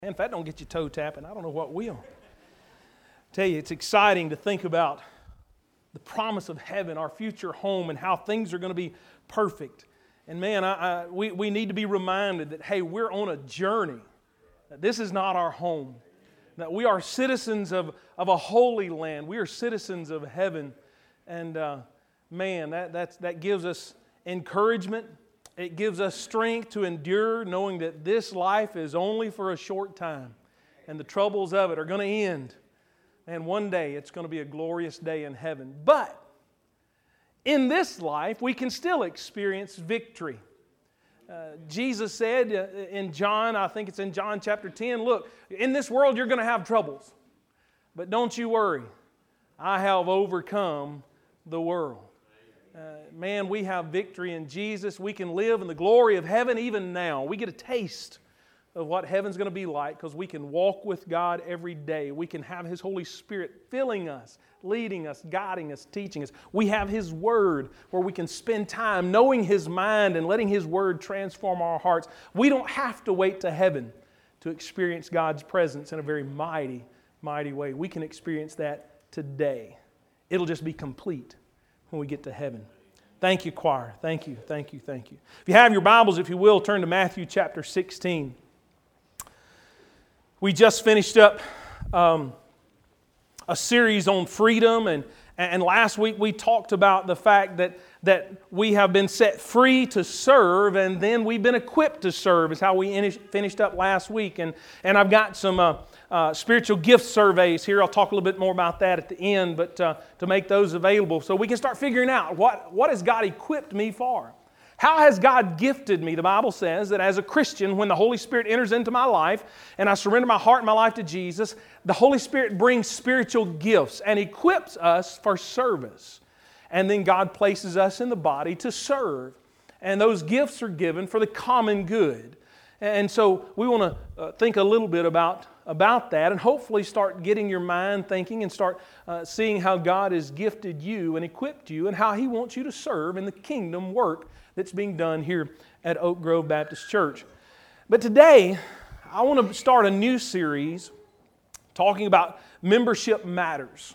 And if that don't get you toe tapping, I don't know what will. Tell you, it's exciting to think about the promise of heaven, our future home, and how things are going to be perfect. And man, we need to be reminded that, hey, we're on a journey. That this is not our home. That we are citizens of a holy land. We are citizens of heaven. And man, that gives us encouragement. It gives us strength to endure, knowing that this life is only for a short time. And the troubles of it are going to end. And one day it's going to be a glorious day in heaven. But in this life, we can still experience victory. Jesus said in John, I think it's in John chapter 10, look, in this world you're going to have troubles. But don't you worry. I have overcome the world. Man, we have victory in Jesus. We can live in the glory of heaven even now. We get a taste of what heaven's going to be like because we can walk with God every day. We can have His Holy Spirit filling us, leading us, guiding us, teaching us. We have His Word where we can spend time knowing His mind and letting His Word transform our hearts. We don't have to wait to heaven to experience God's presence in a very mighty, mighty way. We can experience that today. It'll just be complete when we get to heaven. Thank you, choir. Thank you, thank you, thank you. If you have your Bibles, if you will, turn to Matthew chapter 16. We just finished up a series on freedom, and last week we talked about the fact that we have been set free to serve, and then we've been equipped to serve, is how we finished up last week. And I've got some spiritual gift surveys here. I'll talk a little bit more about that at the end, but to make those available so we can start figuring out what has God equipped me for. How has God gifted me? The Bible says that as a Christian, when the Holy Spirit enters into my life and I surrender my heart and my life to Jesus, the Holy Spirit brings spiritual gifts and equips us for service. And then God places us in the body to serve. And those gifts are given for the common good. And so we want to think a little bit about that and hopefully start getting your mind thinking and start seeing how God has gifted you and equipped you and how He wants you to serve in the kingdom work that's being done here at Oak Grove Baptist Church. But today, I want to start a new series talking about membership matters.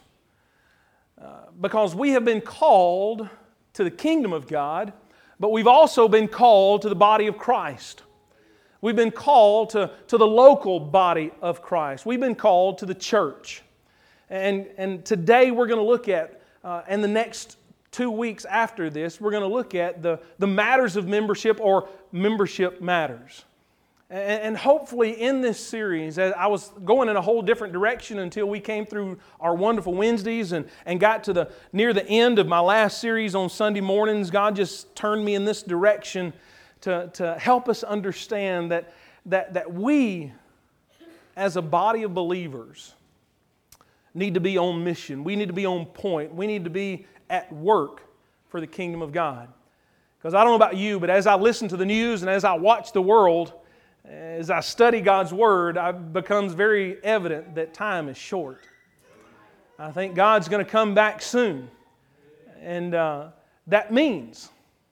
Because we have been called to the kingdom of God, but we've also been called to the body of Christ. We've been called to the local body of Christ. We've been called to the church. And today we're going to look at, in the next 2 weeks after this, we're going to look at the matters of membership or membership matters. And hopefully in this series, I was going in a whole different direction until we came through our wonderful Wednesdays and got to near the end of my last series on Sunday mornings. God just turned me in this direction to help us understand that we, as a body of believers, need to be on mission. We need to be on point. We need to be at work for the kingdom of God. Because I don't know about you, but as I listen to the news and as I watch the world, as I study God's Word, it becomes very evident that time is short. I think God's going to come back soon. And that means,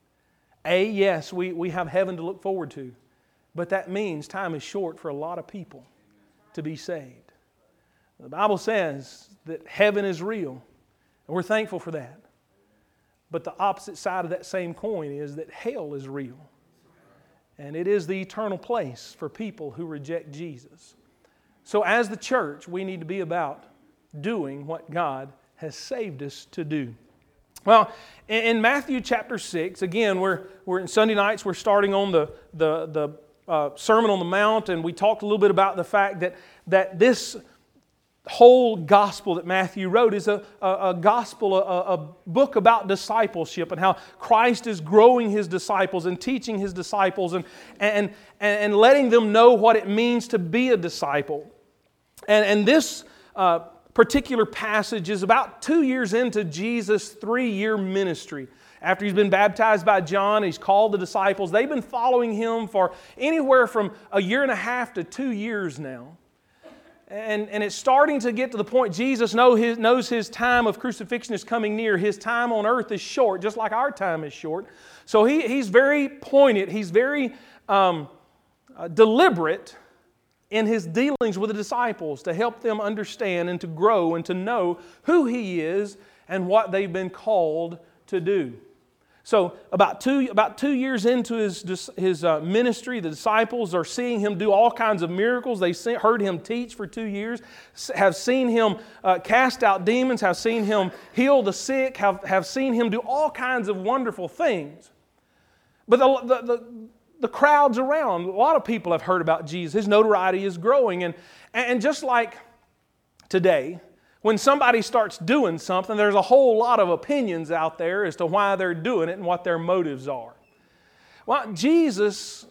yes, we have heaven to look forward to. But that means time is short for a lot of people to be saved. The Bible says that heaven is real. And we're thankful for that. But the opposite side of that same coin is that hell is real. And it is the eternal place for people who reject Jesus. So as the church, we need to be about doing what God has saved us to do. Well, in Matthew chapter 6, again, we're in Sunday nights, we're starting on the Sermon on the Mount, and we talked a little bit about the fact that this whole gospel that Matthew wrote is a gospel, a book about discipleship and how Christ is growing His disciples and teaching His disciples and letting them know what it means to be a disciple. And this particular passage is about 2 years into Jesus' 3-year ministry. After He's been baptized by John, He's called the disciples. They've been following Him for anywhere from 1.5 years to 2 years now. And it's starting to get to the point Jesus knows His time of crucifixion is coming near. His time on earth is short, just like our time is short. So He's very pointed. He's very deliberate in His dealings with the disciples to help them understand and to grow and to know who He is and what they've been called to do. So about two years into His ministry, the disciples are seeing Him do all kinds of miracles. They heard Him teach for 2 years, have seen Him cast out demons, have seen Him heal the sick, have seen Him do all kinds of wonderful things. But the crowds around, a lot of people have heard about Jesus. His notoriety is growing. And just like today, when somebody starts doing something, there's a whole lot of opinions out there as to why they're doing it and what their motives are. Well, Jesus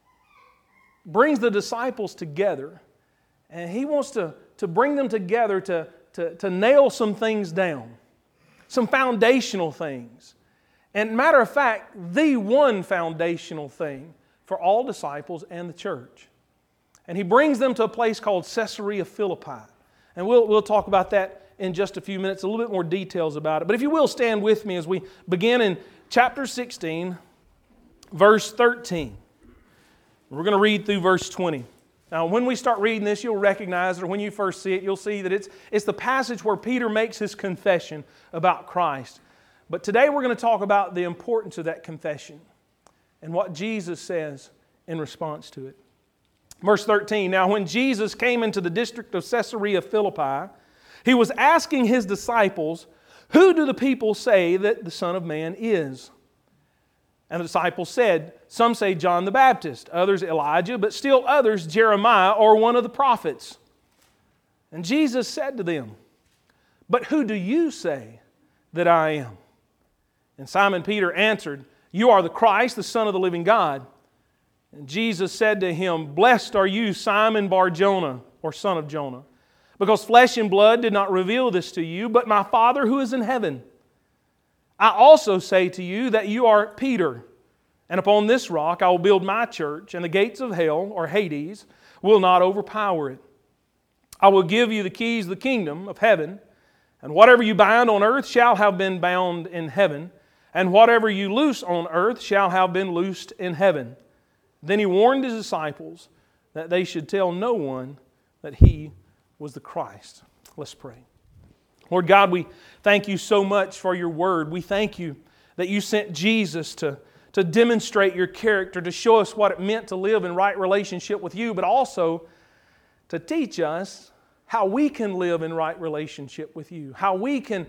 brings the disciples together, and He wants to bring them together to nail some things down, some foundational things. And matter of fact, the one foundational thing for all disciples and the church. And He brings them to a place called Caesarea Philippi. And we'll talk about that in just a few minutes, a little bit more details about it. But if you will, stand with me as we begin in chapter 16, verse 13. We're going to read through verse 20. Now, when we start reading this, you'll recognize it, or when you first see it, you'll see that it's the passage where Peter makes his confession about Christ. But today we're going to talk about the importance of that confession and what Jesus says in response to it. Verse 13, now when Jesus came into the district of Caesarea Philippi, He was asking His disciples, who do the people say that the Son of Man is? And the disciples said, some say John the Baptist, others Elijah, but still others Jeremiah or one of the prophets. And Jesus said to them, but who do you say that I am? And Simon Peter answered, you are the Christ, the Son of the living God. And Jesus said to him, blessed are you, Simon Bar-Jonah, or son of Jonah, because flesh and blood did not reveal this to you, but my Father who is in heaven. I also say to you that you are Peter, and upon this rock I will build my church, and the gates of hell, or Hades, will not overpower it. I will give you the keys of the kingdom of heaven, and whatever you bind on earth shall have been bound in heaven, and whatever you loose on earth shall have been loosed in heaven. Then He warned His disciples that they should tell no one that He was the Christ. Let's pray. Lord God, we thank You so much for Your Word. We thank You that You sent Jesus to demonstrate Your character, to show us what it meant to live in right relationship with You, but also to teach us how we can live in right relationship with You, how we can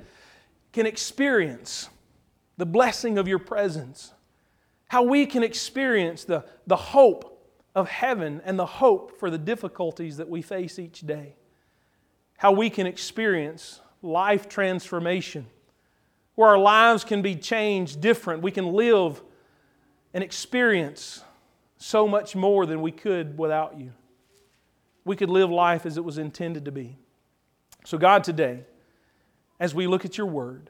experience the blessing of Your presence, how we can experience the hope of heaven and the hope for the difficulties that we face each day, how we can experience life transformation, where our lives can be changed different. We can live and experience so much more than we could without You. We could live life as it was intended to be. So God, today, as we look at Your Word,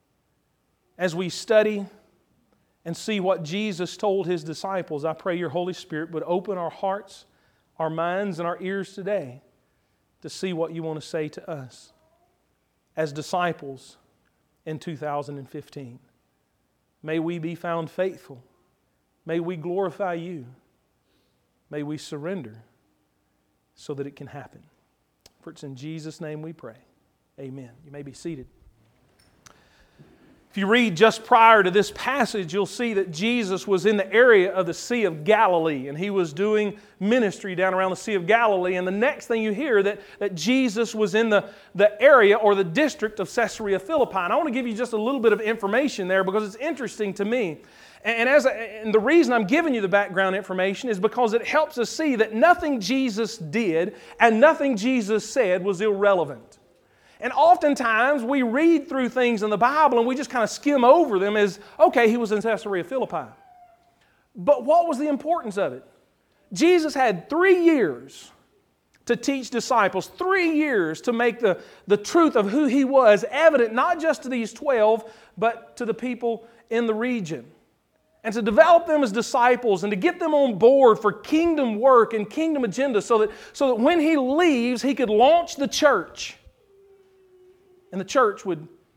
as we study and see what Jesus told His disciples, I pray Your Holy Spirit would open our hearts, our minds, and our ears today to see what You want to say to us as disciples in 2015. May we be found faithful. May we glorify You. May we surrender so that it can happen. For it's in Jesus' name we pray. Amen. You may be seated. If you read just prior to this passage, you'll see that Jesus was in the area of the Sea of Galilee, and He was doing ministry down around the Sea of Galilee. And the next thing you hear that Jesus was in the area or the district of Caesarea Philippi. And I want to give you just a little bit of information there because it's interesting to me. And the reason I'm giving you the background information is because it helps us see that nothing Jesus did and nothing Jesus said was irrelevant. And oftentimes we read through things in the Bible and we just kind of skim over them as, okay, He was in Caesarea Philippi. But what was the importance of it? Jesus had 3 years to teach disciples, 3 years to make the truth of who He was evident, not just to these 12, but to the people in the region. And to develop them as disciples and to get them on board for kingdom work and kingdom agenda so that when He leaves, He could launch the church. And the church would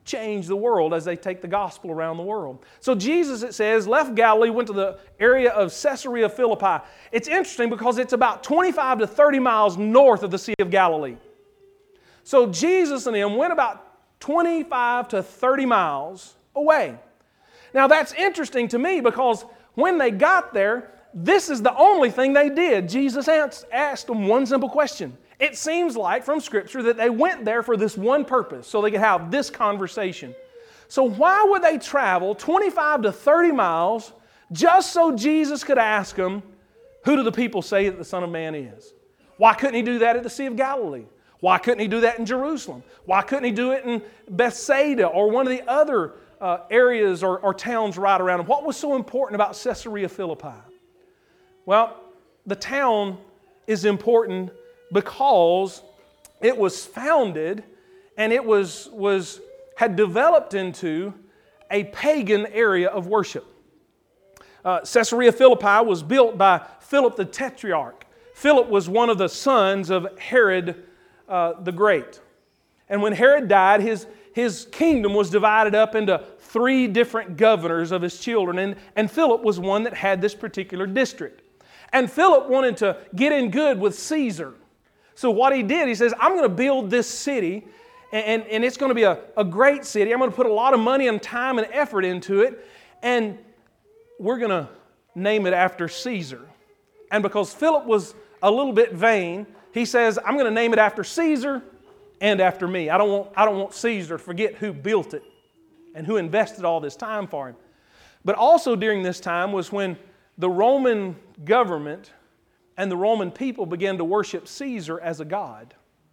change the world as they take the gospel around the world. So Jesus, it says, left Galilee, went to the area of Caesarea Philippi. It's interesting because it's about 25 to 30 miles north of the Sea of Galilee. So Jesus and them went about 25 to 30 miles away. Now that's interesting to me because when they got there, this is the only thing they did. Jesus asked them one simple question. It seems like from Scripture that they went there for this one purpose, so they could have this conversation. So why would they travel 25 to 30 miles just so Jesus could ask them, who do the people say that the Son of Man is? Why couldn't He do that at the Sea of Galilee? Why couldn't He do that in Jerusalem? Why couldn't He do it in Bethsaida or one of the other areas or towns right around Him? What was so important about Caesarea Philippi? Well, the town is important because it was founded and it had developed into a pagan area of worship. Caesarea Philippi was built by Philip the Tetrarch. Philip was one of the sons of Herod the Great. And when Herod died, his kingdom was divided up into 3 different governors of his children, and Philip was one that had this particular district. And Philip wanted to get in good with Caesar. So what he did, he says, I'm going to build this city, and it's going to be a great city. I'm going to put a lot of money and time and effort into it, and we're going to name it after Caesar. And because Philip was a little bit vain, he says, I'm going to name it after Caesar and after me. I don't want Caesar to forget who built it and who invested all this time for him. But also during this time was when the Roman government and the Roman people began to worship Caesar as a god.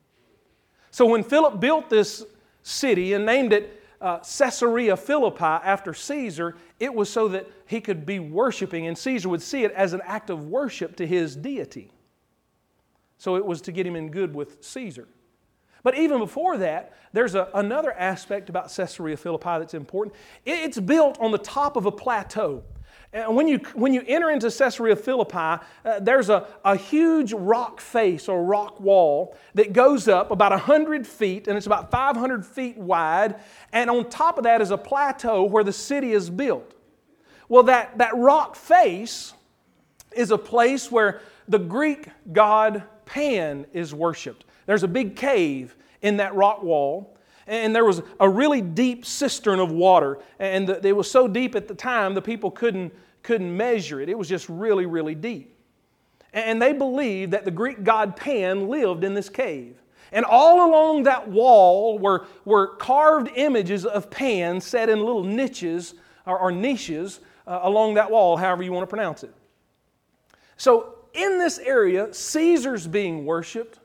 So when Philip built this city and named it Caesarea Philippi after Caesar, it was so that he could be worshiping, and Caesar would see it as an act of worship to his deity. So it was to get him in good with Caesar. But even before that, there's another aspect about Caesarea Philippi that's important. It's built on the top of a plateau. And when you enter into Caesarea Philippi, there's a huge rock face or rock wall that goes up about 100 feet, and it's about 500 feet wide. And on top of that is a plateau where the city is built. Well, that rock face is a place where the Greek god Pan is worshipped. There's a big cave in that rock wall. And there was a really deep cistern of water. And it was so deep at the time the people couldn't measure it. It was just really, really deep. And they believed that the Greek god Pan lived in this cave. And all along that wall were carved images of Pan set in little niches or niches along that wall, however you want to pronounce it. So in this area, Caesar's being worshipped.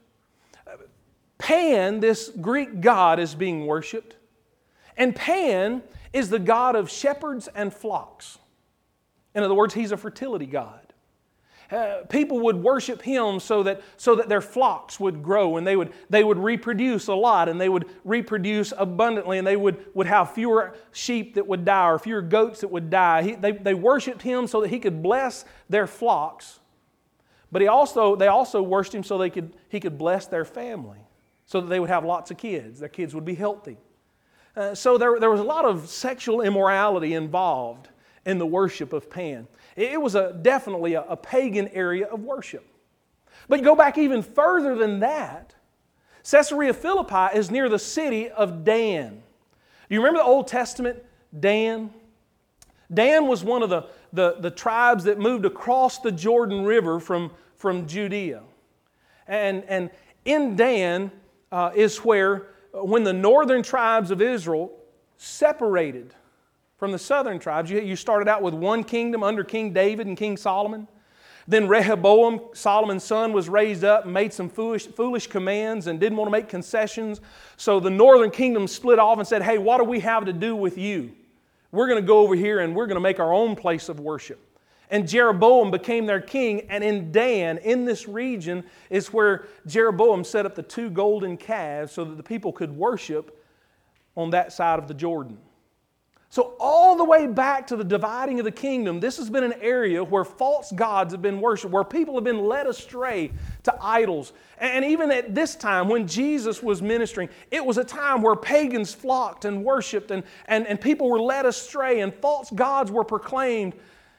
Pan, this Greek god, is being worshipped. And Pan is the god of shepherds and flocks. In other words, he's a fertility god. People would worship him so that their flocks would grow, and they would reproduce a lot, and they would reproduce abundantly, and they would have fewer sheep that would die or fewer goats that would die. They worshiped him so that he could bless their flocks, but they also worshiped him so he could bless their family, so that they would have lots of kids. Their kids would be healthy. So there was a lot of sexual immorality involved in the worship of Pan. It was definitely a pagan area of worship. But you go back even further than that, Caesarea Philippi is near the city of Dan. You remember the Old Testament, Dan? Dan was one of the tribes that moved across the Jordan River from Judea. And in Dan is where, when the northern tribes of Israel separated from the southern tribes, you started out with one kingdom under King David and King Solomon. Then Rehoboam, Solomon's son, was raised up and made some foolish commands and didn't want to make concessions. So the northern kingdom split off and said, hey, what do we have to do with you? We're going to go over here and we're going to make our own place of worship. And Jeroboam became their king, and in Dan, in this region, is where Jeroboam set up the 2 golden calves so that the people could worship on that side of the Jordan. So all the way back to the dividing of the kingdom, this has been an area where false gods have been worshipped, where people have been led astray to idols. And even at this time, when Jesus was ministering, it was a time where pagans flocked and worshipped, and people were led astray, and false gods were proclaimed.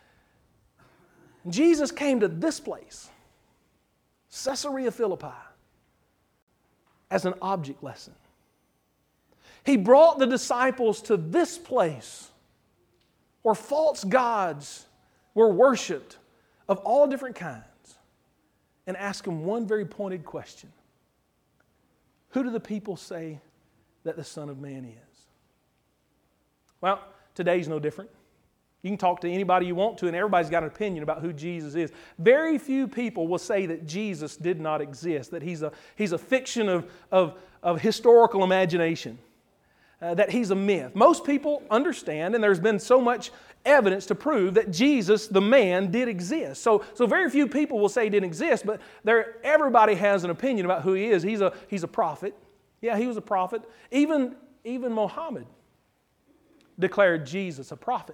Jesus came to this place, Caesarea Philippi, as an object lesson. He brought the disciples to this place where false gods were worshipped of all different kinds and asked them one very pointed question. Who do the people say that the Son of Man is? Well, today's no different. You can talk to anybody you want to, and everybody's got an opinion about who Jesus is. Very few people will say that Jesus did not exist, that he's a fiction of historical imagination. That he's a myth. Most people understand, and there's been so much evidence to prove that Jesus, the man, did exist. So very few people will say he didn't exist, but everybody has an opinion about who he is. He's a prophet. Yeah, he was a prophet. Even Muhammad declared Jesus a prophet.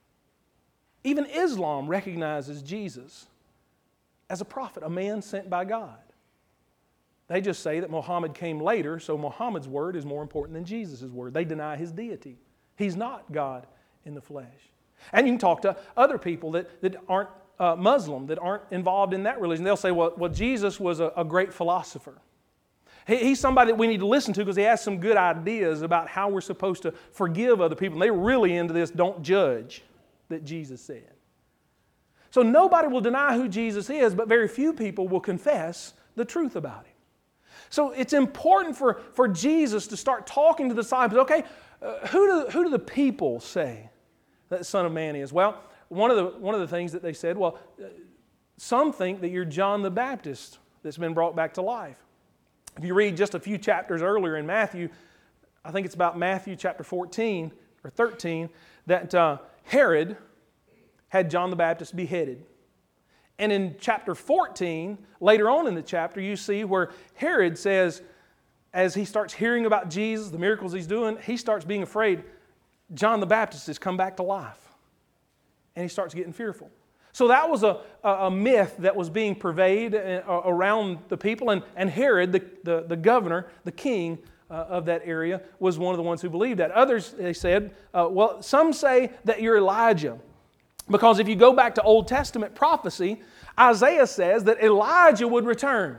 Even Islam recognizes Jesus as a prophet, a man sent by God. They just say that Muhammad came later, so Muhammad's word is more important than Jesus' word. They deny his deity. He's not God in the flesh. And you can talk to other people that aren't Muslim, that aren't involved in that religion. They'll say, well Jesus was a great philosopher. He's somebody that we need to listen to because he has some good ideas about how we're supposed to forgive other people. And they're really into this don't judge that Jesus said. So nobody will deny who Jesus is, but very few people will confess the truth about him. So it's important for Jesus to start talking to the disciples. Okay, who do the people say that the Son of Man is? Well, one of the things that they said, some think that you're John the Baptist that's been brought back to life. If you read just a few chapters earlier in Matthew, I think it's about Matthew chapter 14 or 13, that Herod had John the Baptist beheaded. And in chapter 14, later on in the chapter, you see where Herod says, as he starts hearing about Jesus, the miracles he's doing, he starts being afraid. John the Baptist has come back to life. And he starts getting fearful. So that was a myth that was being pervaded around the people. And Herod, the governor, the king of that area, was one of the ones who believed that. Others, they said, some say that you're Elijah. Because if you go back to Old Testament prophecy, Isaiah says that Elijah would return.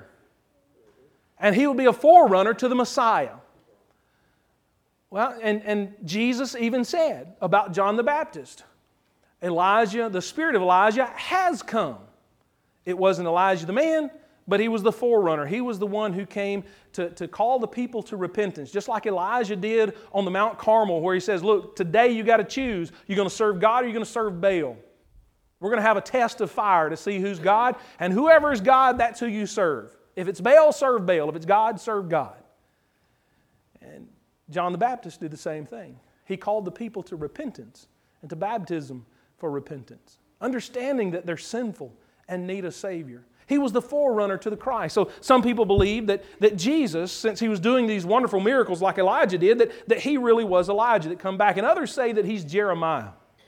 And he would be a forerunner to the Messiah. Well, and Jesus even said about John the Baptist, Elijah, the spirit of Elijah has come. It wasn't Elijah the man, but he was the forerunner. He was the one who came to call the people to repentance, just like Elijah did on the Mount Carmel, where he says, look, today you got to choose. You're going to serve God or you're going to serve Baal. We're going to have a test of fire to see who's God, and whoever is God, that's who you serve. If it's Baal, serve Baal. If it's God, serve God. And John the Baptist did the same thing. He called the people to repentance and to baptism for repentance, understanding that they're sinful and need a Savior. He was the forerunner to the Christ. So some people believe that Jesus, since he was doing these wonderful miracles like Elijah did, that he really was Elijah that come back. And others say that he's Jeremiah.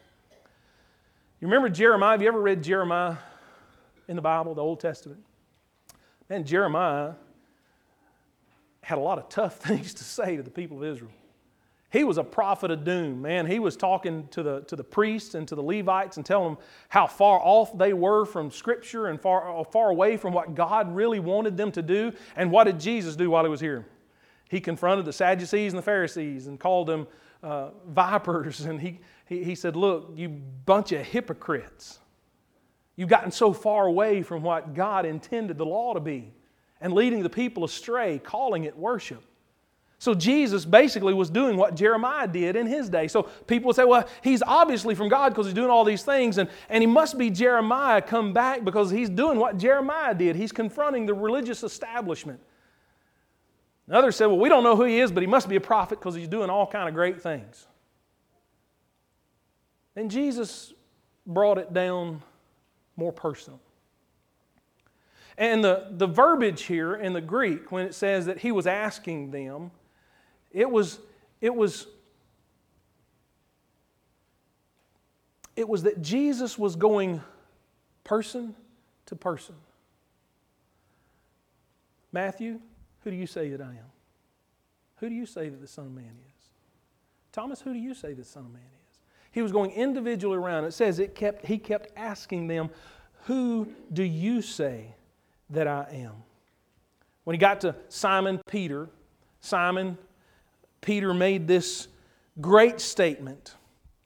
You remember Jeremiah? Have you ever read Jeremiah in the Bible, the Old Testament? Man, Jeremiah had a lot of tough things to say to the people of Israel. He was a prophet of doom, man. He was talking to the priests and to the Levites and telling them how far off they were from Scripture and far away from what God really wanted them to do. And what did Jesus do while he was here? He confronted the Sadducees and the Pharisees and called them vipers. And he said, look, you bunch of hypocrites. You've gotten so far away from what God intended the law to be and leading the people astray, calling it worship. So Jesus basically was doing what Jeremiah did in his day. So people would say, well, he's obviously from God because he's doing all these things, and he must be Jeremiah come back because he's doing what Jeremiah did. He's confronting the religious establishment. And others said, well, we don't know who he is, but he must be a prophet because he's doing all kind of great things. And Jesus brought it down more personal. And the verbiage here in the Greek, when it says that he was asking them, it was It was that Jesus was going person to person. Matthew, who do you say that I am? Who do you say that the Son of Man is? Thomas, who do you say the Son of Man is? He was going individually around. It says he kept asking them, who do you say that I am? When he got to Simon Peter made this great statement,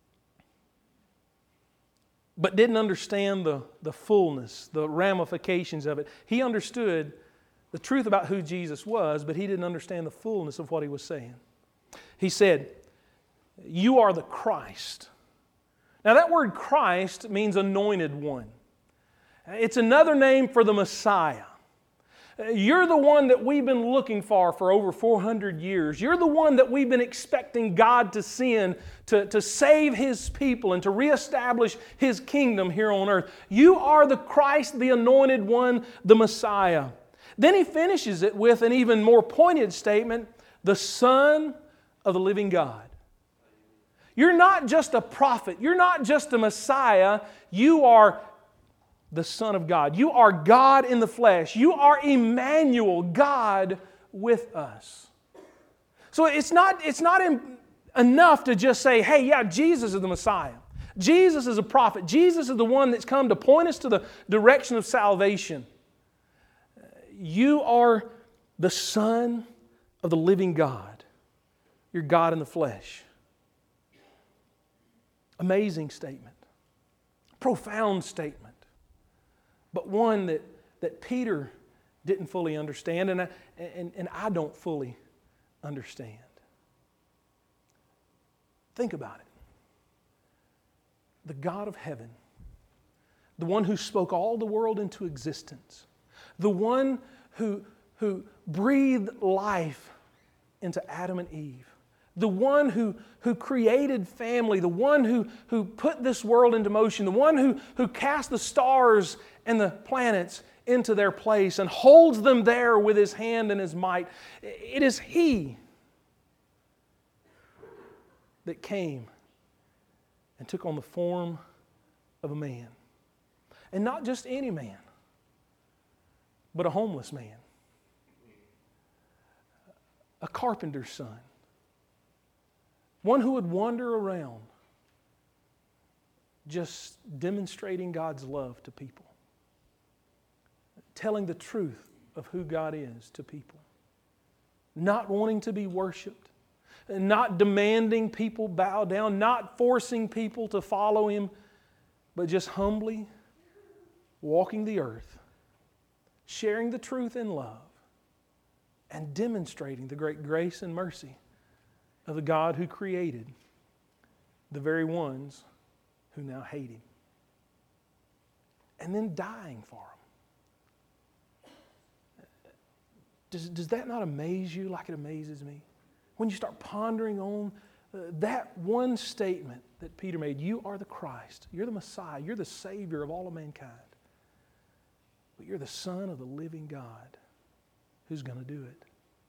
but didn't understand the fullness, the ramifications of it. He understood the truth about who Jesus was, but he didn't understand the fullness of what he was saying. He said, "You are the Christ." Now that word Christ means anointed one. It's another name for the Messiah. You're the one that we've been looking for over 400 years. You're the one that we've been expecting God to send to save His people and to reestablish His kingdom here on earth. You are the Christ, the anointed one, the Messiah. Then he finishes it with an even more pointed statement, the Son of the living God. You're not just a prophet. You're not just a Messiah. You are the Son of God. You are God in the flesh. You are Emmanuel, God with us. So it's not enough to just say, hey, yeah, Jesus is the Messiah. Jesus is a prophet. Jesus is the one that's come to point us to the direction of salvation. You are the Son of the living God. You're God in the flesh. Amazing statement. Profound statement. But one that Peter didn't fully understand, and I don't fully understand. Think about it. The God of heaven, the one who spoke all the world into existence, the one who breathed life into Adam and Eve, the one who created family, the one who put this world into motion, the one who cast the stars and the planets into their place and holds them there with His hand and His might. It is He that came and took on the form of a man. And not just any man, but a homeless man. A carpenter's son. One who would wander around just demonstrating God's love to people. Telling the truth of who God is to people. Not wanting to be worshiped. Not demanding people bow down. Not forcing people to follow Him. But just humbly walking the earth. Sharing the truth in love. And demonstrating the great grace and mercy of the God who created the very ones who now hate Him. And then dying for them. Does that not amaze you like it amazes me? When you start pondering on that one statement that Peter made, you are the Christ, you're the Messiah, you're the Savior of all of mankind. But you're the Son of the living God who's going to do it.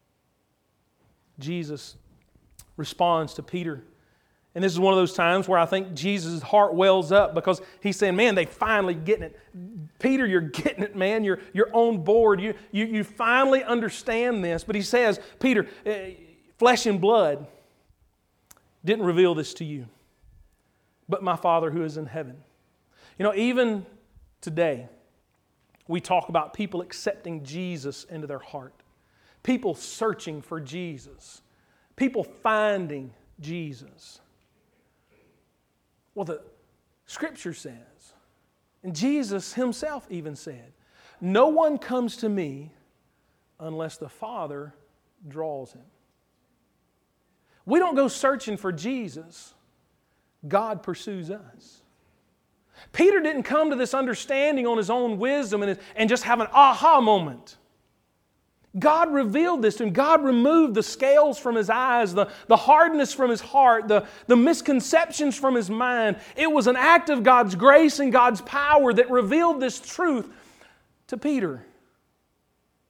Jesus responds to Peter. And this is one of those times where I think Jesus' heart wells up because he's saying, man, they finally getting it. Peter, you're getting it, man. You're on board. You finally understand this. But he says, Peter, flesh and blood didn't reveal this to you, but my Father who is in heaven. You know, even today, we talk about people accepting Jesus into their heart. People searching for Jesus. People finding Jesus. Well, the Scripture says, and Jesus Himself even said, no one comes to me unless the Father draws him. We don't go searching for Jesus. God pursues us. Peter didn't come to this understanding on his own wisdom and just have an aha moment. God revealed this to him. God removed the scales from his eyes, the hardness from his heart, the misconceptions from his mind. It was an act of God's grace and God's power that revealed this truth to Peter.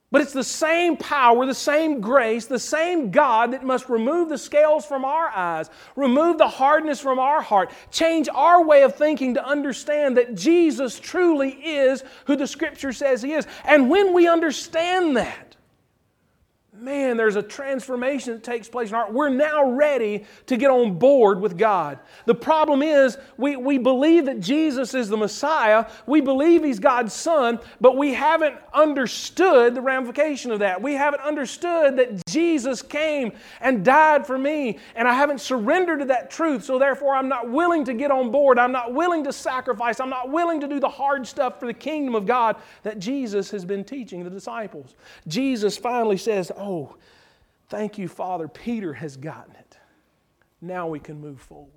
But it's the same power, the same grace, the same God that must remove the scales from our eyes, remove the hardness from our heart, change our way of thinking to understand that Jesus truly is who the Scripture says He is. And when we understand that, man, there's a transformation that takes place in our heart. We're now ready to get on board with God. The problem is we believe that Jesus is the Messiah. We believe He's God's Son, but we haven't understood the ramification of that. We haven't understood that Jesus came and died for me, and I haven't surrendered to that truth, so therefore I'm not willing to get on board. I'm not willing to sacrifice. I'm not willing to do the hard stuff for the kingdom of God that Jesus has been teaching the disciples. Jesus finally says, "Oh, thank you, Father. Peter has gotten it. Now we can move forward."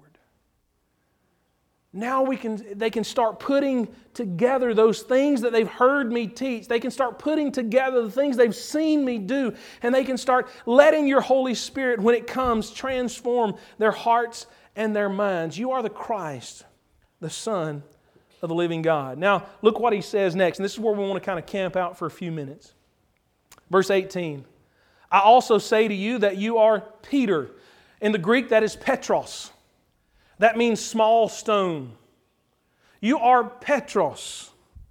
Now they can start putting together those things that they've heard me teach. They can start putting together the things they've seen me do. And they can start letting your Holy Spirit, when it comes, transform their hearts and their minds. You are the Christ, the Son of the living God. Now, look what He says next. And this is where we want to kind of camp out for a few minutes. Verse 18. "I also say to you that you are Peter." In the Greek, that is Petros. That means small stone. You are Petros.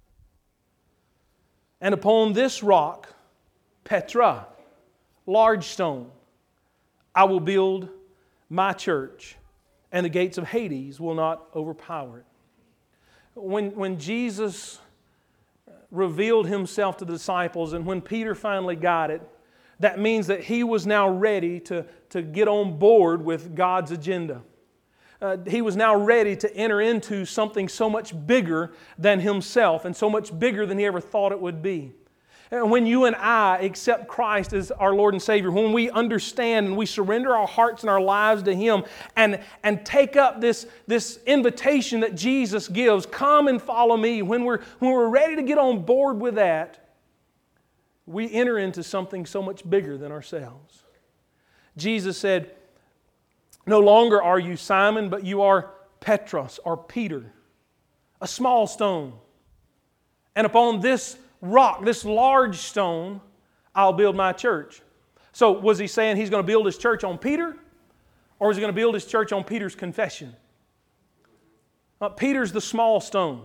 "And upon this rock, Petra, large stone, I will build my church, and the gates of Hades will not overpower it." When Jesus revealed Himself to the disciples, and when Peter finally got it, that means that he was now ready to get on board with God's agenda. He was now ready to enter into something so much bigger than himself and so much bigger than he ever thought it would be. And when you and I accept Christ as our Lord and Savior, when we understand and we surrender our hearts and our lives to Him and take up this invitation that Jesus gives, "Come and follow me," when we're ready to get on board with that, we enter into something so much bigger than ourselves. Jesus said, "No longer are you Simon, but you are Petros," or Peter, "a small stone. And upon this rock, this large stone, I'll build my church." So was He saying He's going to build His church on Peter? Or is He going to build His church on Peter's confession? Peter's the small stone.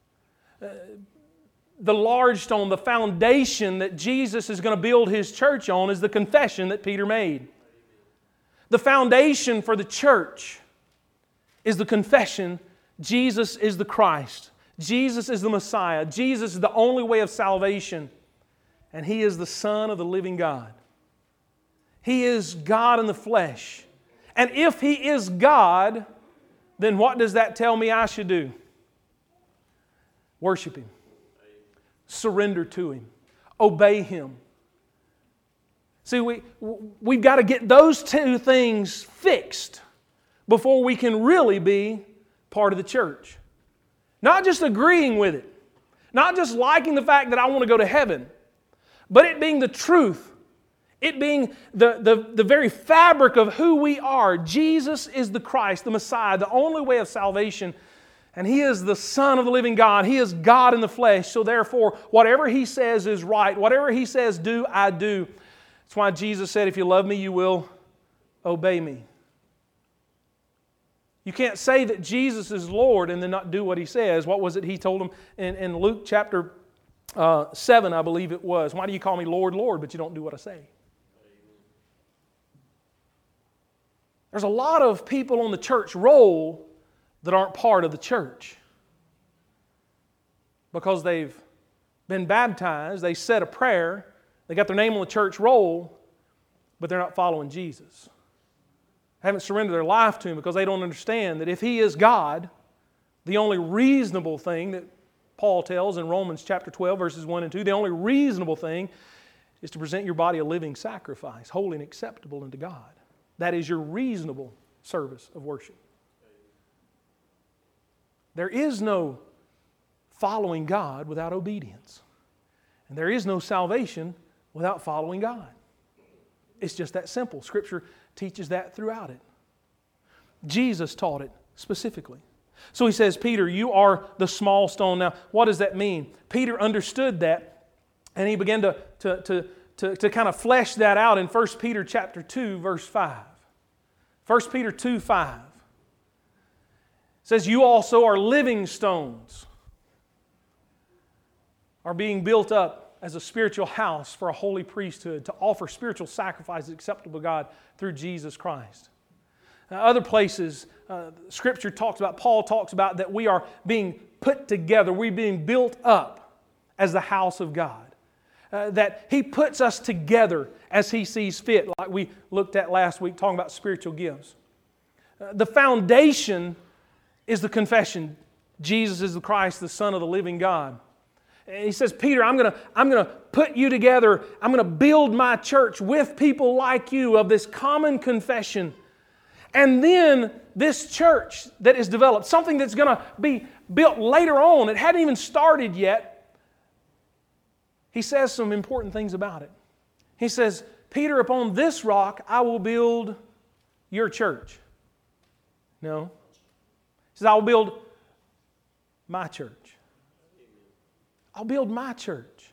The large stone, the foundation that Jesus is going to build His church on, is the confession that Peter made. The foundation for the church is the confession Jesus is the Christ. Jesus is the Messiah. Jesus is the only way of salvation. And He is the Son of the living God. He is God in the flesh. And if He is God, then what does that tell me I should do? Worship Him. Surrender to Him. Obey Him. See, we've got to get those two things fixed before we can really be part of the church. Not just agreeing with it. Not just liking the fact that I want to go to heaven. But it being the truth. It being the very fabric of who we are. Jesus is the Christ, the Messiah, the only way of salvation. And He is the Son of the living God. He is God in the flesh. So therefore, whatever He says is right. Whatever He says do, I do. That's why Jesus said, "If you love me, you will obey me." You can't say that Jesus is Lord and then not do what He says. What was it He told them in Luke chapter 7, I believe it was? "Why do you call me Lord, Lord, but you don't do what I say?" There's a lot of people on the church roll that aren't part of the church because they've been baptized, they said a prayer, they got their name on the church roll, but they're not following Jesus. They haven't surrendered their life to Him because they don't understand that if He is God, the only reasonable thing that Paul tells in Romans chapter 12, verses 1 and 2, the only reasonable thing is to present your body a living sacrifice, holy and acceptable unto God. That is your reasonable service of worship. There is no following God without obedience. And there is no salvation without following God. It's just that simple. Scripture teaches that throughout it. Jesus taught it specifically. So He says, "Peter, you are the small stone." Now, what does that mean? Peter understood that, and he began to to kind of flesh that out in 1 Peter chapter 2, verse 5. 1 Peter 2, 5. It says, you also are living stones, are being built up as a spiritual house for a holy priesthood to offer spiritual sacrifices acceptable to God through Jesus Christ. Other places, Scripture talks about, Paul talks about that we are being put together, we're being built up as the house of God. That He puts us together as He sees fit, like we looked at last week talking about spiritual gifts. The foundation is the confession, Jesus is the Christ, the Son of the living God. And he says, Peter, I'm going to put you together, I'm going to build my church with people like you of this common confession. And then this church that is developed, something that's going to be built later on, it hadn't even started yet, he says some important things about it. He says, Peter, upon this rock I will build your church. No. He says, I will build my church. I'll build my church.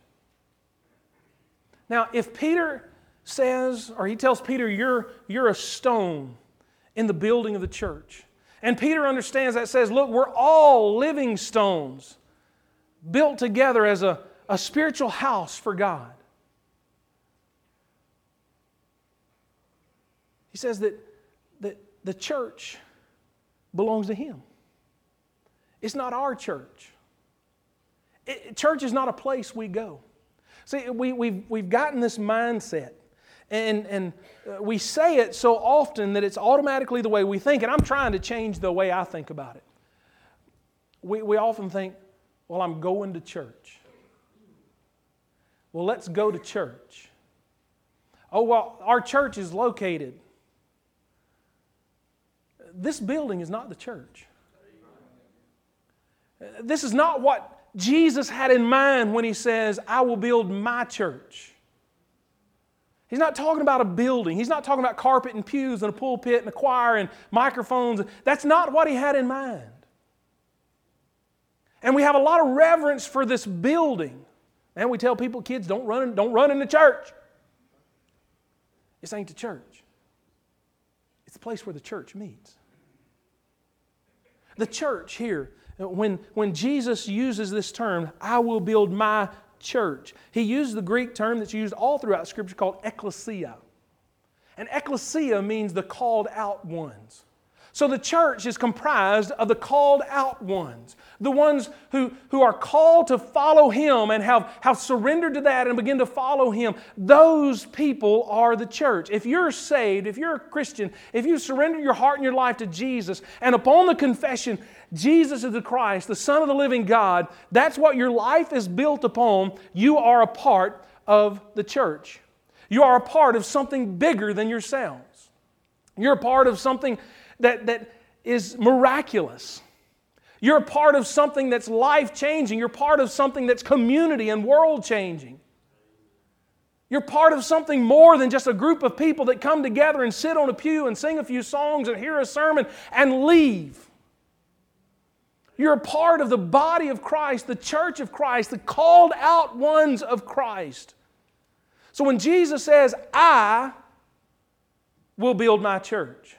Now, if Peter says, or he tells Peter, you're a stone in the building of the church, and Peter understands that, says, look, we're all living stones built together as a spiritual house for God. He says that the church belongs to Him. It's not our church. Church is not a place we go. See, we've gotten this mindset, and we say it so often that it's automatically the way we think, and I'm trying to change the way I think about it. We often think, well, I'm going to church. Well, let's go to church. Oh, well, our church is located. This building is not the church. This is not what Jesus had in mind when He says, I will build my church. He's not talking about a building. He's not talking about carpet and pews and a pulpit and a choir and microphones. That's not what He had in mind. And we have a lot of reverence for this building. And we tell people, kids, don't run in the church. This ain't the church. It's the place where the church meets. The church here, when Jesus uses this term, I will build my church, He uses the Greek term that's used all throughout Scripture called ekklesia. And ekklesia means the called out ones. So the church is comprised of the called out ones, the ones who are called to follow Him and have surrendered to that and begin to follow Him. Those people are the church. If you're saved, if you're a Christian, if you surrender your heart and your life to Jesus, and upon the confession, Jesus is the Christ, the Son of the living God, that's what your life is built upon, you are a part of the church. You are a part of something bigger than yourselves. You're a part of something that is miraculous. You're a part of something that's life-changing. You're part of something that's community and world-changing. You're part of something more than just a group of people that come together and sit on a pew and sing a few songs and hear a sermon and leave. You're a part of the body of Christ, the church of Christ, the called out ones of Christ. So when Jesus says, I will build my church,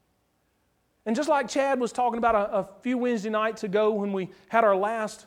and just like Chad was talking about a few Wednesday nights ago when we had our last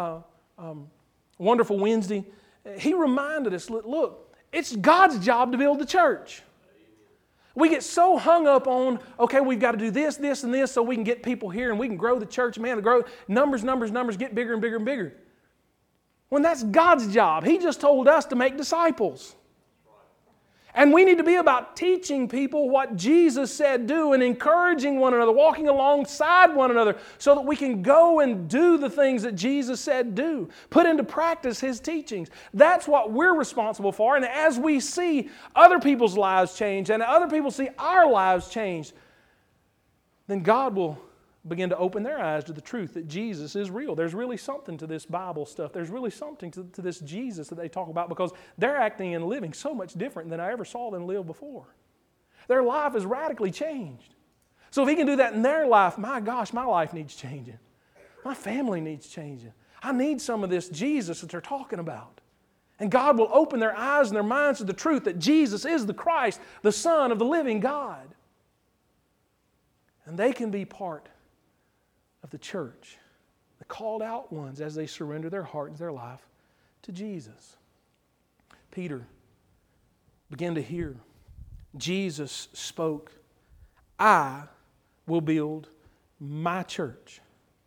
wonderful Wednesday, he reminded us, look, it's God's job to build the church. We get so hung up on, okay, we've got to do this, this, and this so we can get people here and we can grow the church. Man, grow numbers, get bigger and bigger and bigger. When that's God's job. He just told us to make disciples. And we need to be about teaching people what Jesus said do and encouraging one another, walking alongside one another so that we can go and do the things that Jesus said do. Put into practice His teachings. That's what we're responsible for. And as we see other people's lives change and other people see our lives change, then God will begin to open their eyes to the truth that Jesus is real. There's really something to this Bible stuff. There's really something to this Jesus that they talk about because they're acting and living so much different than I ever saw them live before. Their life is radically changed. So if He can do that in their life, my gosh, my life needs changing. My family needs changing. I need some of this Jesus that they're talking about. And God will open their eyes and their minds to the truth that Jesus is the Christ, the Son of the living God. And they can be part of the church, the called out ones, as they surrender their heart and their life to Jesus. Peter began to hear. Jesus spoke, I will build my church.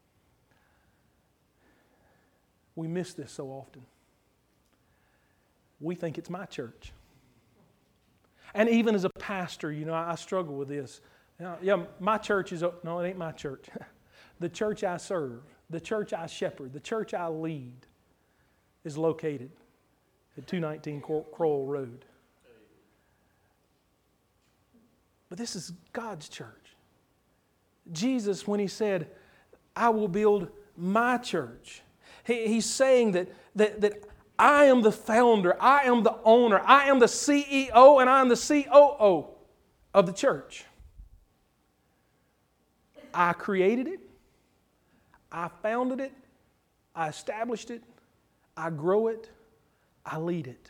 We miss this so often. We think it's my church. And even as a pastor, I struggle with this. My church is, no, it ain't my church. The church I serve, the church I shepherd, the church I lead is located at 219 Crowell Road. But this is God's church. Jesus, when He said, I will build my church, He's saying that I am the founder, I am the owner, I am the CEO, and I am the COO of the church. I created it, I founded it, I established it, I grow it, I lead it.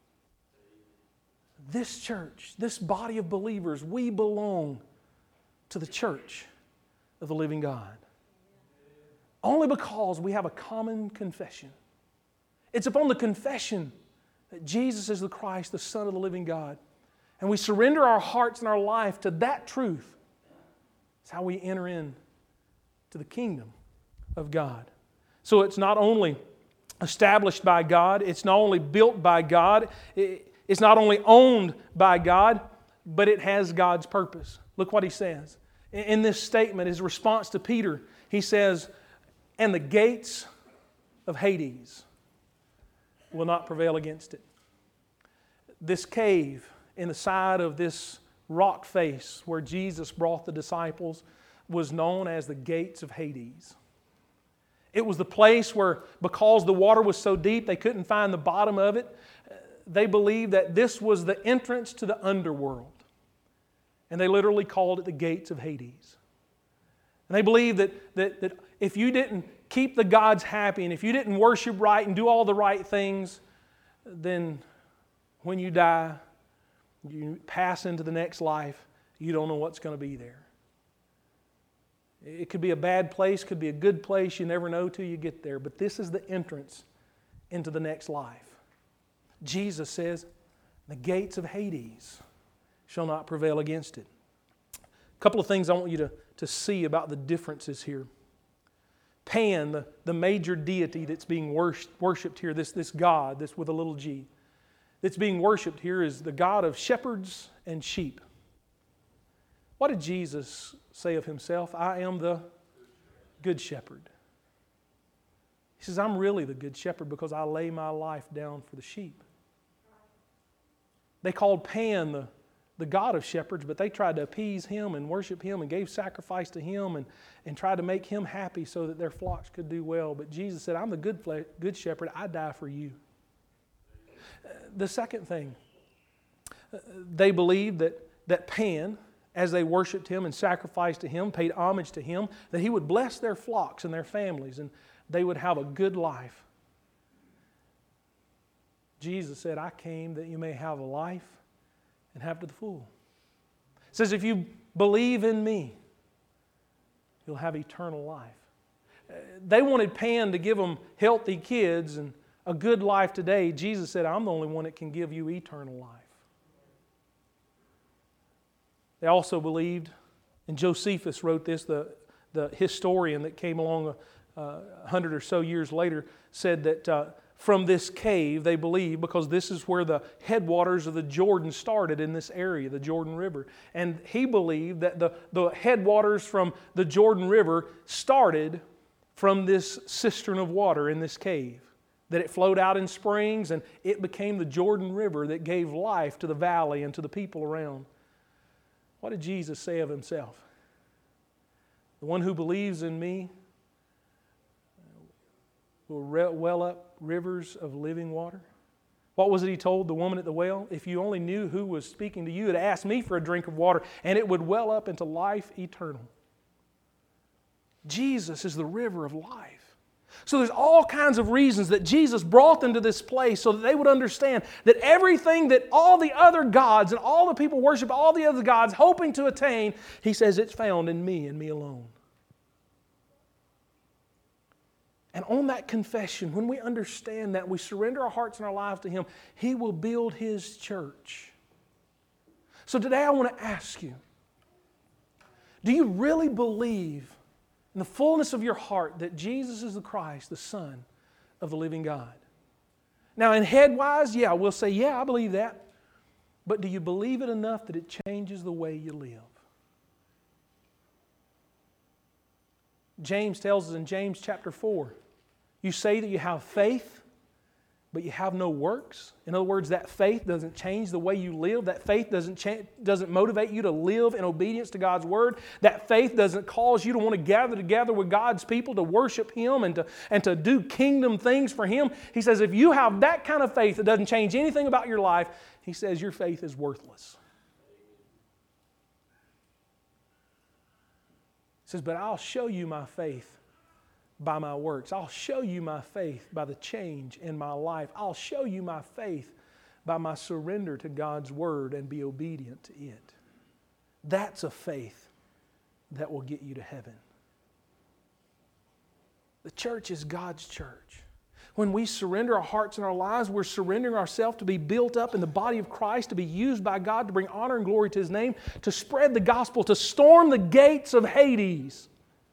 This church, this body of believers, we belong to the church of the living God. Only because we have a common confession. It's upon the confession that Jesus is the Christ, the Son of the living God. And we surrender our hearts and our life to that truth. It's how we enter in to the kingdom of God. So it's not only established by God, it's not only built by God, it's not only owned by God, but it has God's purpose. Look what he says. In this statement, his response to Peter, he says, and the gates of Hades will not prevail against it. This cave in the side of this rock face where Jesus brought the disciples was known as the gates of Hades. It was the place where, because the water was so deep they couldn't find the bottom of it, they believed that this was the entrance to the underworld. And they literally called it the gates of Hades. And they believed that if you didn't keep the gods happy and if you didn't worship right and do all the right things, then when you die, you pass into the next life, you don't know what's going to be there. It could be a bad place, could be a good place, you never know till you get there. But this is the entrance into the next life. Jesus says, the gates of Hades shall not prevail against it. A couple of things I want you to see about the differences here. Pan, the major deity that's being worshipped here, this God, this with a little g, that's being worshipped here is the God of shepherds and sheep. What did Jesus say of himself? I am the good shepherd. He says, I'm really the good shepherd because I lay my life down for the sheep. They called Pan the god of shepherds, but they tried to appease him and worship him and gave sacrifice to him and tried to make him happy so that their flocks could do well. But Jesus said, I'm the good shepherd. I die for you. The second thing, they believed that Pan, as they worshiped him and sacrificed to him, paid homage to him, that he would bless their flocks and their families and they would have a good life. Jesus said, I came that you may have a life and have to the full. It says, if you believe in me, you'll have eternal life. They wanted Pan to give them healthy kids and a good life today. Jesus said, I'm the only one that can give you eternal life. They also believed, and Josephus wrote this, the historian that came along 100 or so years later, said that from this cave, they believe, because this is where the headwaters of the Jordan started in this area, the Jordan River. And he believed that the headwaters from the Jordan River started from this cistern of water in this cave. That it flowed out in springs and it became the Jordan River that gave life to the valley and to the people around. What did Jesus say of himself? The one who believes in me will well up rivers of living water. What was it he told the woman at the well? If you only knew who was speaking to you, it'd ask me for a drink of water, and it would well up into life eternal. Jesus is the river of life. So there's all kinds of reasons that Jesus brought them to this place so that they would understand that everything that all the other gods and all the people worship, all the other gods hoping to attain, He says it's found in me and me alone. And on that confession, when we understand that, we surrender our hearts and our lives to Him, He will build His church. So today I want to ask you, do you really believe in the fullness of your heart that Jesus is the Christ, the Son of the living God? Now, in head-wise, yeah, we'll say, yeah, I believe that. But do you believe it enough that it changes the way you live? James tells us in James chapter 4, you say that you have faith, but you have no works. In other words, that faith doesn't change the way you live. That faith doesn't motivate you to live in obedience to God's Word. That faith doesn't cause you to want to gather together with God's people to worship Him and to do kingdom things for Him. He says if you have that kind of faith that doesn't change anything about your life, he says your faith is worthless. He says, but I'll show you my faith by my works. I'll show you my faith by the change in my life. I'll show you my faith by my surrender to God's Word and be obedient to it. That's a faith that will get you to heaven. The church is God's church. When we surrender our hearts and our lives, we're surrendering ourselves to be built up in the body of Christ, to be used by God to bring honor and glory to His name, to spread the gospel, to storm the gates of Hades,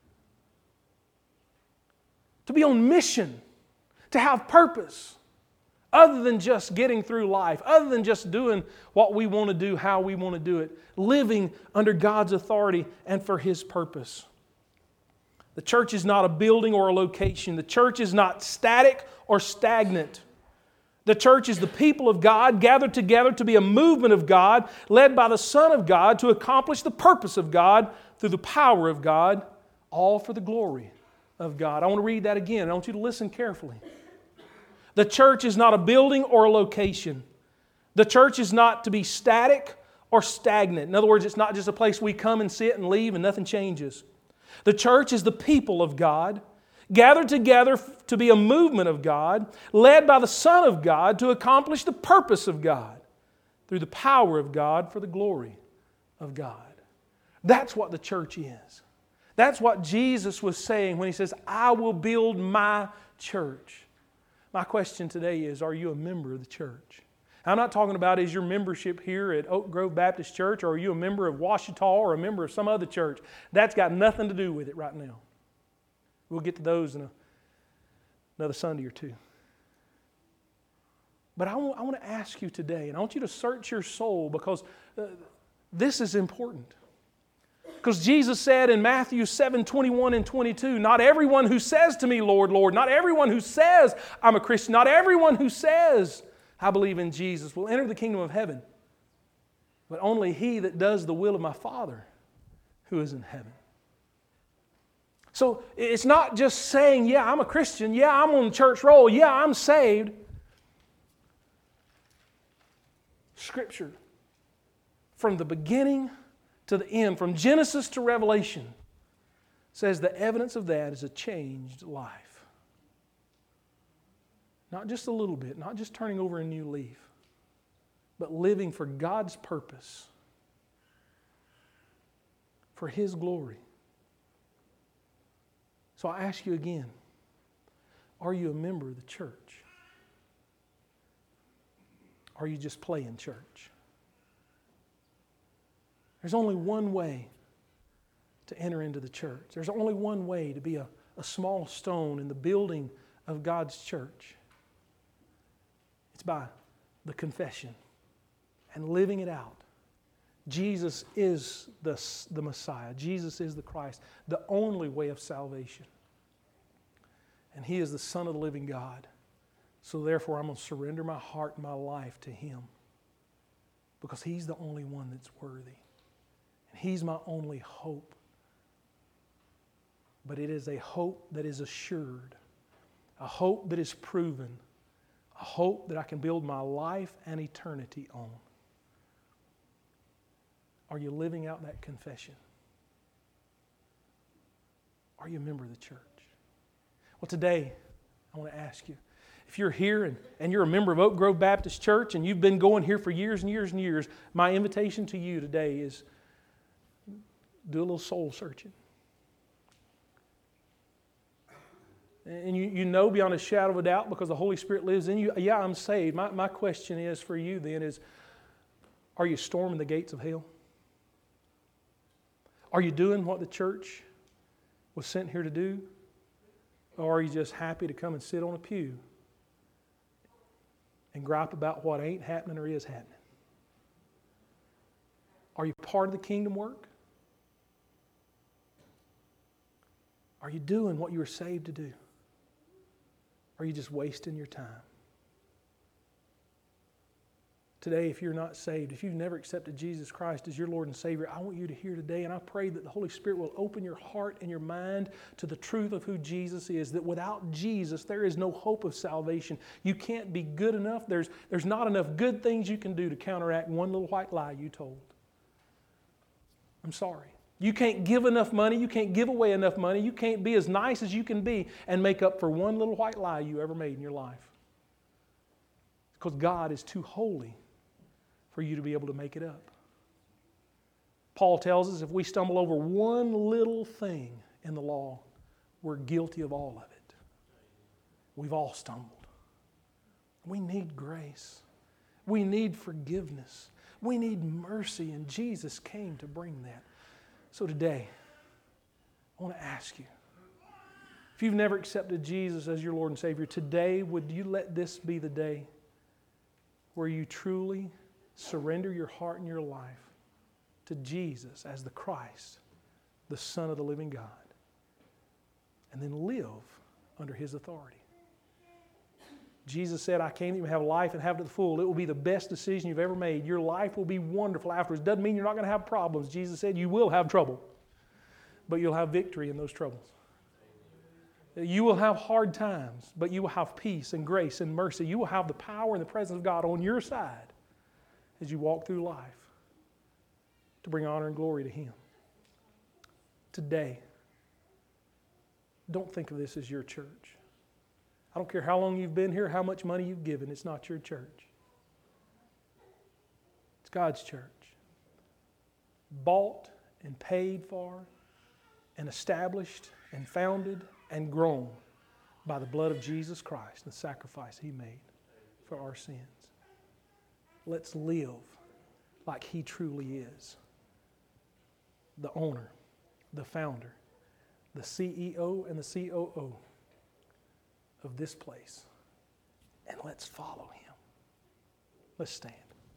to be on mission, to have purpose, other than just getting through life, other than just doing what we want to do, how we want to do it, living under God's authority and for His purpose. The church is not a building or a location. The church is not static or stagnant. The church is the people of God gathered together to be a movement of God, led by the Son of God to accomplish the purpose of God through the power of God, all for the glory of God. I want to read that again. I want you to listen carefully. The church is not a building or a location. The church is not to be static or stagnant. In other words, it's not just a place we come and sit and leave and nothing changes. The church is the people of God, gathered together to be a movement of God, led by the Son of God to accomplish the purpose of God through the power of God for the glory of God. That's what the church is. That's what Jesus was saying when He says, I will build my church. My question today is, are you a member of the church? I'm not talking about is your membership here at Oak Grove Baptist Church, or are you a member of Ouachita or a member of some other church? That's got nothing to do with it right now. We'll get to those in another Sunday or two. But I want to ask you today, and I want you to search your soul, because this is important. Because Jesus said in Matthew 7:21 and 22, not everyone who says to me, Lord, Lord, not everyone who says I'm a Christian, not everyone who says I believe in Jesus will enter the kingdom of heaven, but only he that does the will of my Father who is in heaven. So it's not just saying, yeah, I'm a Christian, yeah, I'm on the church roll, yeah, I'm saved. Scripture, from the beginning to the end, from Genesis to Revelation, says the evidence of that is a changed life. Not just a little bit, not just turning over a new leaf, but living for God's purpose, for His glory. So I ask you again, are you a member of the church? Or are you just playing church? There's only one way to enter into the church. There's only one way to be a small stone in the building of God's church. It's by the confession and living it out. Jesus is the Messiah. Jesus is the Christ, the only way of salvation. And He is the Son of the living God. So therefore, I'm going to surrender my heart and my life to Him, because He's the only one that's worthy. And He's my only hope. But it is a hope that is assured, a hope that is proven, a hope that I can build my life and eternity on. Are you living out that confession? Are you a member of the church? Well, today, I want to ask you, if you're here and you're a member of Oak Grove Baptist Church and you've been going here for years and years and years, my invitation to you today is do a little soul searching. And you know beyond a shadow of a doubt because the Holy Spirit lives in you, yeah, I'm saved. My question is for you then is, are you storming the gates of hell? Are you doing what the church was sent here to do? Or are you just happy to come and sit on a pew and gripe about what ain't happening or is happening? Are you part of the kingdom work? Are you doing what you were saved to do? Or are you just wasting your time? Today, if you're not saved, if you've never accepted Jesus Christ as your Lord and Savior, I want you to hear today, and I pray that the Holy Spirit will open your heart and your mind to the truth of who Jesus is, that without Jesus, there is no hope of salvation. You can't be good enough. There's not enough good things you can do to counteract one little white lie you told. I'm sorry. You can't give enough money. You can't give away enough money. You can't be as nice as you can be and make up for one little white lie you ever made in your life. Because God is too holy for you to be able to make it up. Paul tells us if we stumble over one little thing in the law, we're guilty of all of it. We've all stumbled. We need grace. We need forgiveness. We need mercy, and Jesus came to bring that. So today, I want to ask you, if you've never accepted Jesus as your Lord and Savior, today would you let this be the day where you truly surrender your heart and your life to Jesus as the Christ, the Son of the living God, and then live under His authority. Jesus said, I came that you may have life and have it to the full. It will be the best decision you've ever made. Your life will be wonderful afterwards. Doesn't mean you're not going to have problems. Jesus said you will have trouble, but you'll have victory in those troubles. You will have hard times, but you will have peace and grace and mercy. You will have the power and the presence of God on your side as you walk through life to bring honor and glory to Him. Today, don't think of this as your church. I don't care how long you've been here, how much money you've given. It's not your church. It's God's church. Bought and paid for and established and founded and grown by the blood of Jesus Christ and the sacrifice He made for our sins. Let's live like He truly is. The owner, the founder, the CEO and the COO of this place. And let's follow Him. Let's stand.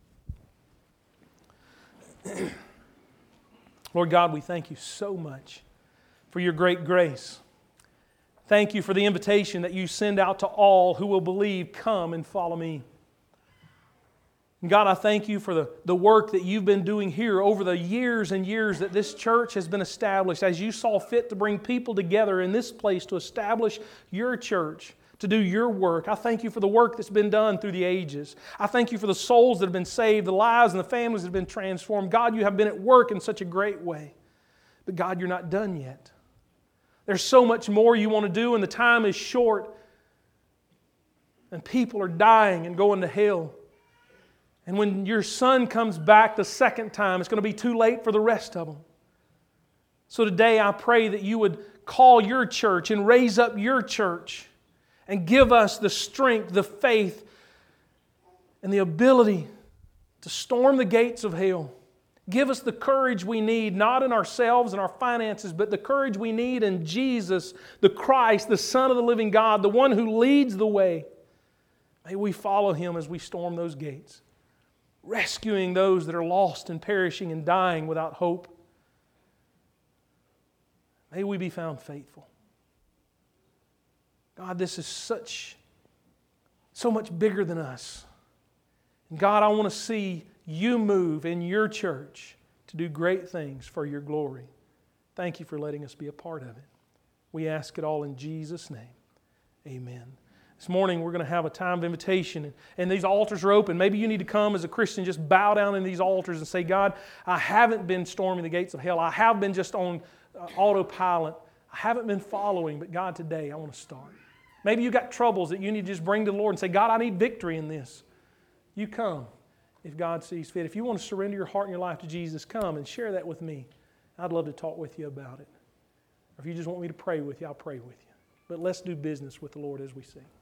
Lord God, we thank You so much for Your great grace. Thank You for the invitation that You send out to all who will believe, come and follow Me. And God, I thank You for the work that You've been doing here over the years and years that this church has been established, as You saw fit to bring people together in this place to establish Your church, to do Your work. I thank You for the work that's been done through the ages. I thank You for the souls that have been saved, the lives and the families that have been transformed. God, You have been at work in such a great way. But God, You're not done yet. There's so much more You want to do, and the time is short. And people are dying and going to hell. And when Your Son comes back the second time, it's going to be too late for the rest of them. So today I pray that You would call Your church and raise up Your church and give us the strength, the faith, and the ability to storm the gates of hell. Give us the courage we need, not in ourselves and our finances, but the courage we need in Jesus, the Christ, the Son of the living God, the one who leads the way. May we follow Him as we storm those gates, rescuing those that are lost and perishing and dying without hope. May we be found faithful. God, this is so much bigger than us. And God, I want to see You move in Your church to do great things for Your glory. Thank You for letting us be a part of it. We ask it all in Jesus' name. Amen. This morning we're going to have a time of invitation, and these altars are open. Maybe you need to come as a Christian, just bow down in these altars and say, God, I haven't been storming the gates of hell. I have been just on autopilot. I haven't been following, but God, today I want to start. Maybe you've got troubles that you need to just bring to the Lord and say, God, I need victory in this. You come if God sees fit. If you want to surrender your heart and your life to Jesus, come and share that with me. I'd love to talk with you about it. Or if you just want me to pray with you, I'll pray with you. But let's do business with the Lord as we sing.